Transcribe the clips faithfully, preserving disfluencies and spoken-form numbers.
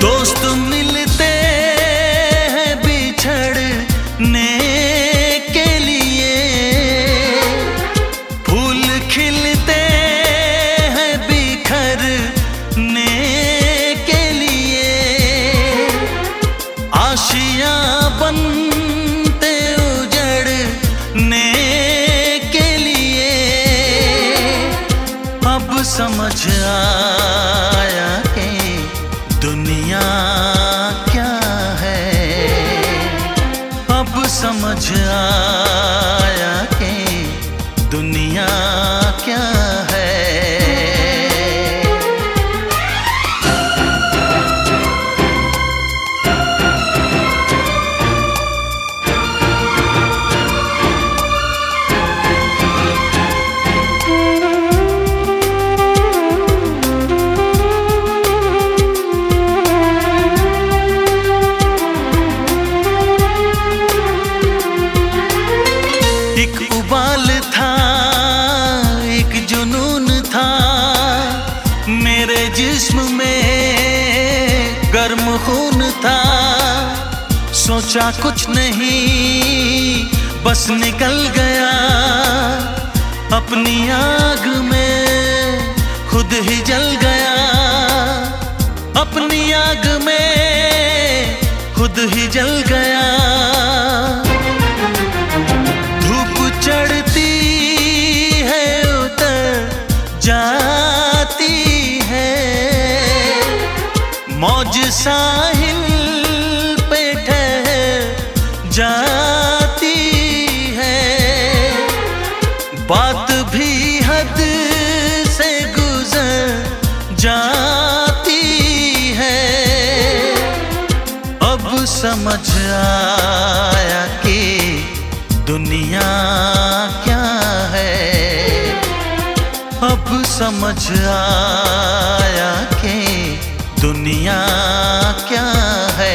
दोस्त मिलते हैं बिछड़ने के लिए, फूल खिलते हैं बिखरने के लिए, आशियां बनते उजड़ने के लिए। अब समझ आया कि दुनिया क्या है, अब समझ आया कि दुनिया क्या है। एक उबाल था, एक जुनून था मेरे जिस्म में, गर्म खून था। सोचा कुछ नहीं बस निकल गया, अपनी आग में खुद ही जल गया, अपनी आग में खुद ही जल गया। चढ़ती है उतर जाती है, मौज साहिल पे ठहर जाती है, बात भी हद से गुजर जाती है। अब समझ आया कि दुनिया क्या है, अब समझ आया कि दुनिया क्या है।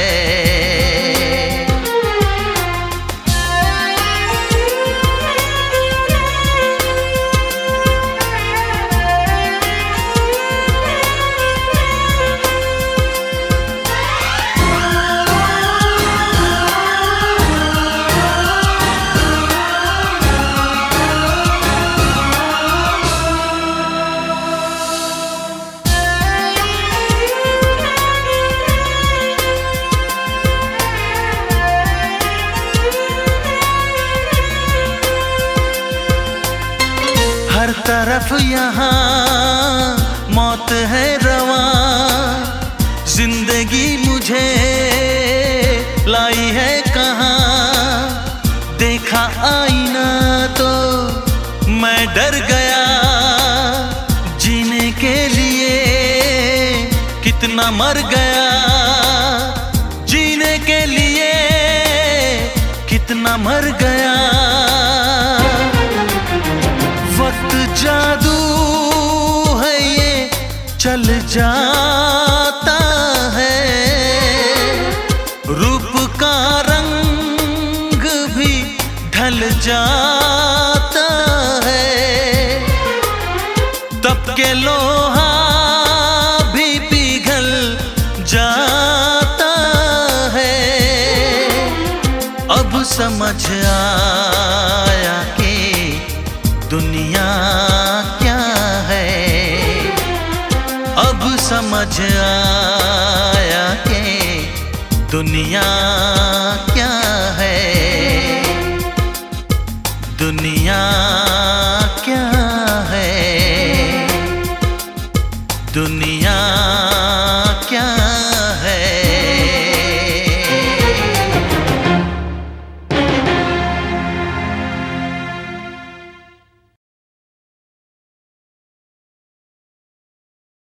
हर तरफ यहाँ मौत है रवां, जिंदगी मुझे लाई है कहाँ। देखा आईना तो मैं डर गया, जीने के लिए कितना मर गया, जीने के लिए कितना मर गया। वक्त जादू है ये चल जाता है, रूप का रंग भी ढल जाता है, तब के लोहा भी पिघल जाता है। अब समझ आया कि दुनिया क्या है, अब समझ आया कि दुनिया क्या है, दुनिया क्या है, दुनिया क्या है।